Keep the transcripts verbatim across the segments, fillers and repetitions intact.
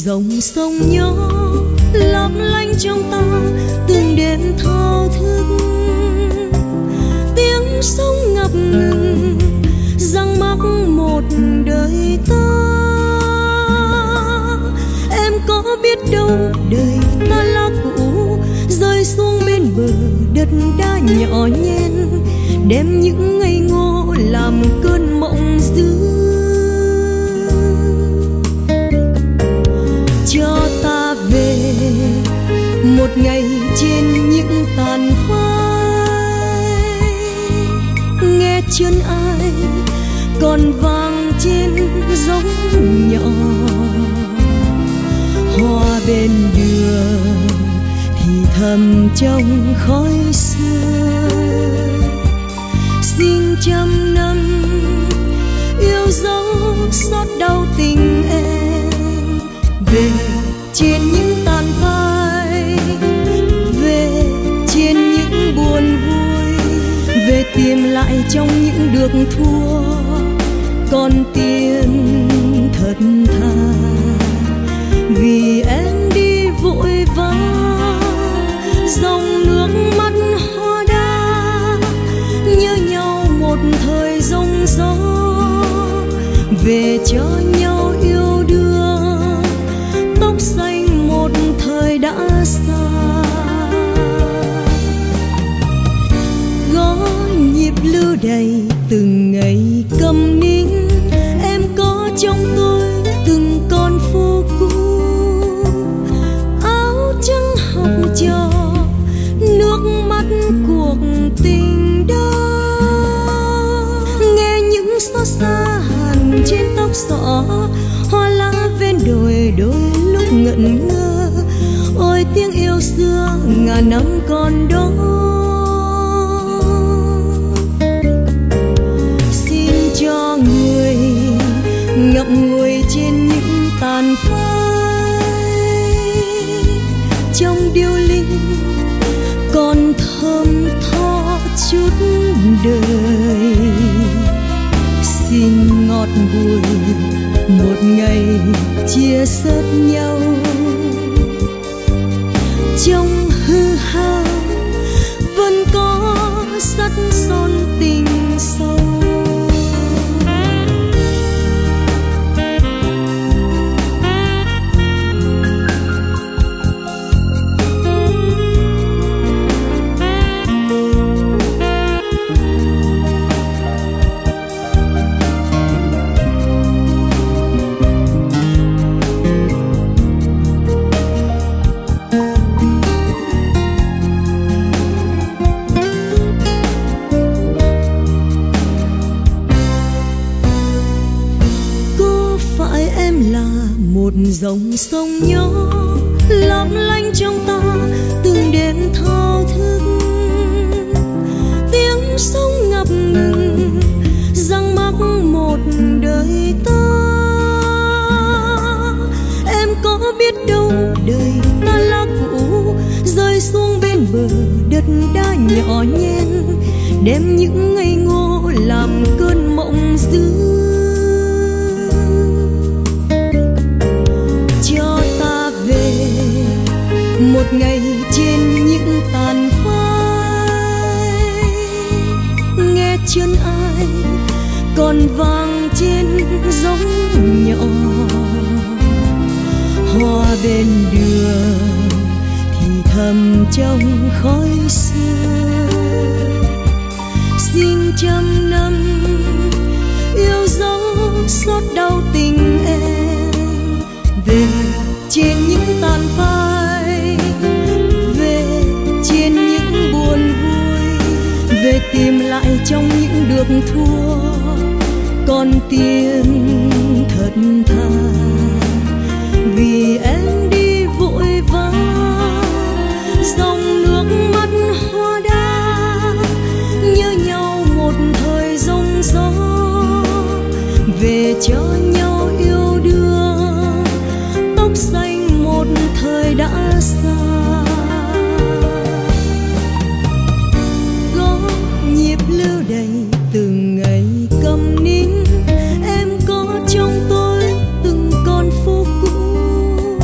dòng sông nhỏ lấp lánh trong ta từng đêm thao thức, tiếng sông ngập ngừng răng mắc một đời ta. Em có biết đâu đời ta lá cũ rơi xuống bên bờ đất đá nhỏ nhen, đem những ngây ngô làm cơn mộng dữ. Cho ta về một ngày trên những tàn phai, nghe chân ai còn vang trên giống nhỏ, hoa bên đường thì thầm trong khói sương. Xin trăm năm yêu dấu xót đau tình em, về trên những tàn phai, về trên những buồn vui, về tìm lại trong những được thua con tim thật thà. Vì em đi vội vã dòng nước mắt hoa đá, nhớ nhau một thời giông gió, về cho nhau yêu đương tóc xanh một thời đã xa. Gõ nhịp lưu đầy từng ngày câm nín, em có trong tôi từng con phố cũ, áo trắng học trò nước mắt cuộc tình đó. Nghe những xót xa hằn trên tóc xõa, hoa lá ven đồi đôi lúc ngẩn ngơ. Ôi tiếng yêu xưa ngàn năm còn đó. Xin cho người ngậm ngùi trên những tàn phai, trong điêu linh còn thơm tho chút đời. Xin ngọt bùi một ngày chia sớt nhau, trong hư hao vẫn có sắt son tình sâu. Một dòng sông nhỏ lấp lánh trong ta từng đêm thao thức, tiếng sông ngập ngừng răng mắc một đời ta. Em có biết đâu đời ta lá cũ rơi xuống bên bờ đất đá nhỏ nhen, đem những ngây ngô làm cơn mộng dữ. Một ngày trên những tàn phai, nghe chân ai còn vang trên giống nhỏ, hoa bên đường thì thầm trong khói sương. Xin trăm năm yêu dấu xót đau tình em, về trên những tàn phai, về trên những buồn vui, về tìm lại trong những được thua con tim thật thà. Vì em đi vội vã dòng nước mắt hoa đá, nhớ nhau một thời giông gió, về cho nhau yêu đương tóc xanh một thời đã xa. Gõ nhịp lưu đầy từng ngày câm nín, em có trong tôi từng con phố cũ,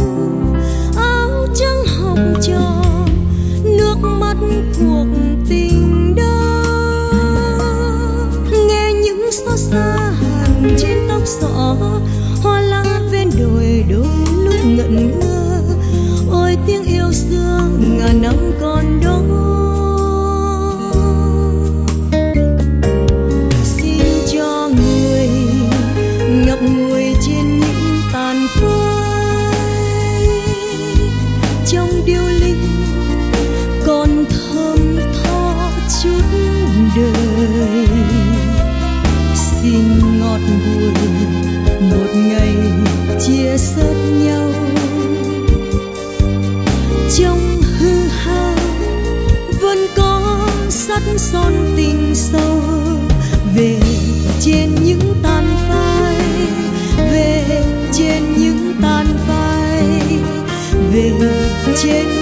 son tình sâu về trên những tàn phai, về trên những tàn phai, về trên